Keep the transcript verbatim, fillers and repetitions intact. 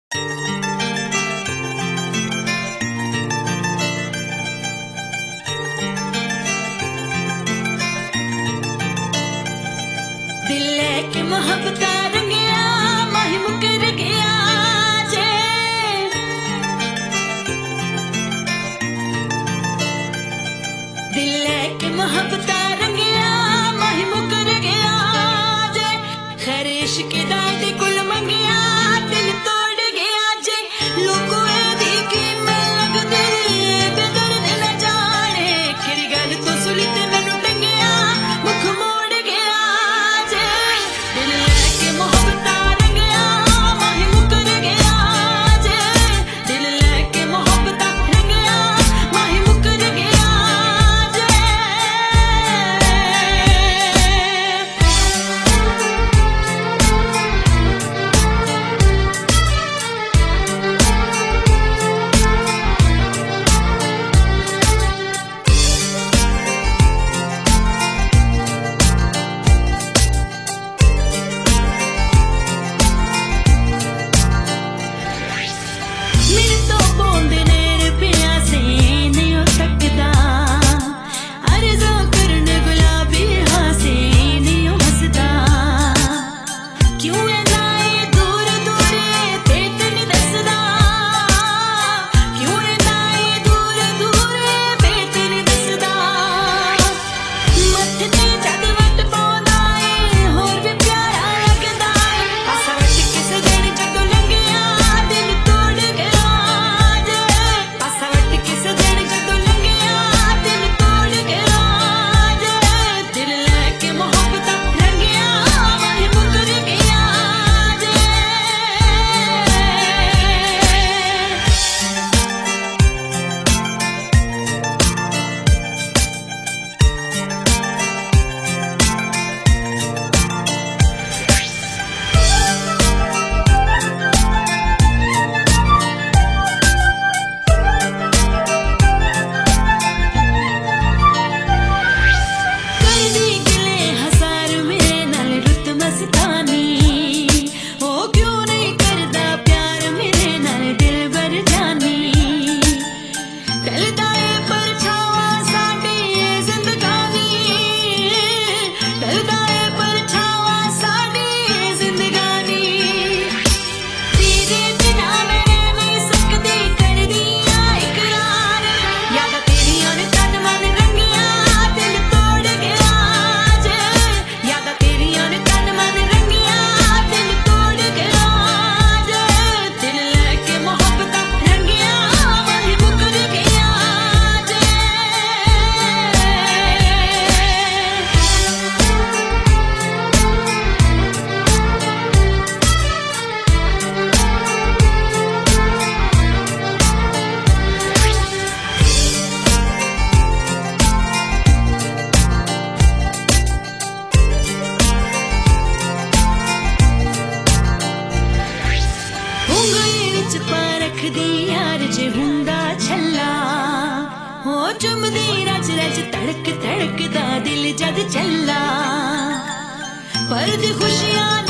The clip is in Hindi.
दिल लेके मोहब्बत रंगिया माही मुकर गया जे दिल लेके मोहब्बत रंगिया माही मुकर गया जे खैर इश्क दा ते कुल मंगिया दिल तोड़ गया जे लोगों दी की मैं लगदे बेदर्द न जाने किरी गल तो सुली ते मैनू टंगिया मुख मोड़ गया जे दिल लेके मोहब्बत रंगिया माही मुकर गया जे दिल लेके मोहब्बत रंगिया माही मुकर गया जे मेरे तो बोंदे ने पिया से नहीं हो सकता अर्ज़ा करने गुलाबी हाँ से नहीं हो हंसता क्यों है नाए दूर दूर पेट नहीं दसदा क्यों है नाए दूर दूर पेट नहीं दसदा मत्थे ते जद वट पाउंदा है होर भी प्यारा लगदा है पासा वट किसे दिन जदों लंघिया दिल तोड़ गया जे पासा वट किसे दिन जदों लंघिया दिल तोड़ गया जे दिल लेके मोहब्बत रंगिया माही मुकर गया जे करदी गिले हज़ार मेरे नाल रुत मस्तानी ओ क्यों नहीं करदा प्यार मेरे नाल दिल बर जानी टलदा है परछावा साडी ये जिंदगानी टलदा है परछावा साडी ये जिंदगानी तेरे बिना मैं रह नहीं सकदी करदी आ इकरार यादां तेरियां ने तन मन रंगिया दिल तोड़ गया जे यादां तेरियां ने तन मन रंगिया दिल तोड़ गया जे दिल लेके मोहब्बत रंगिया माही मुकर गया जे उंगली विच पा रखदी यार जे हुंदा छल्ला हो चुमदी रज रज तड़क तड़कदा दिल जद चल्ला पर दी खुशियां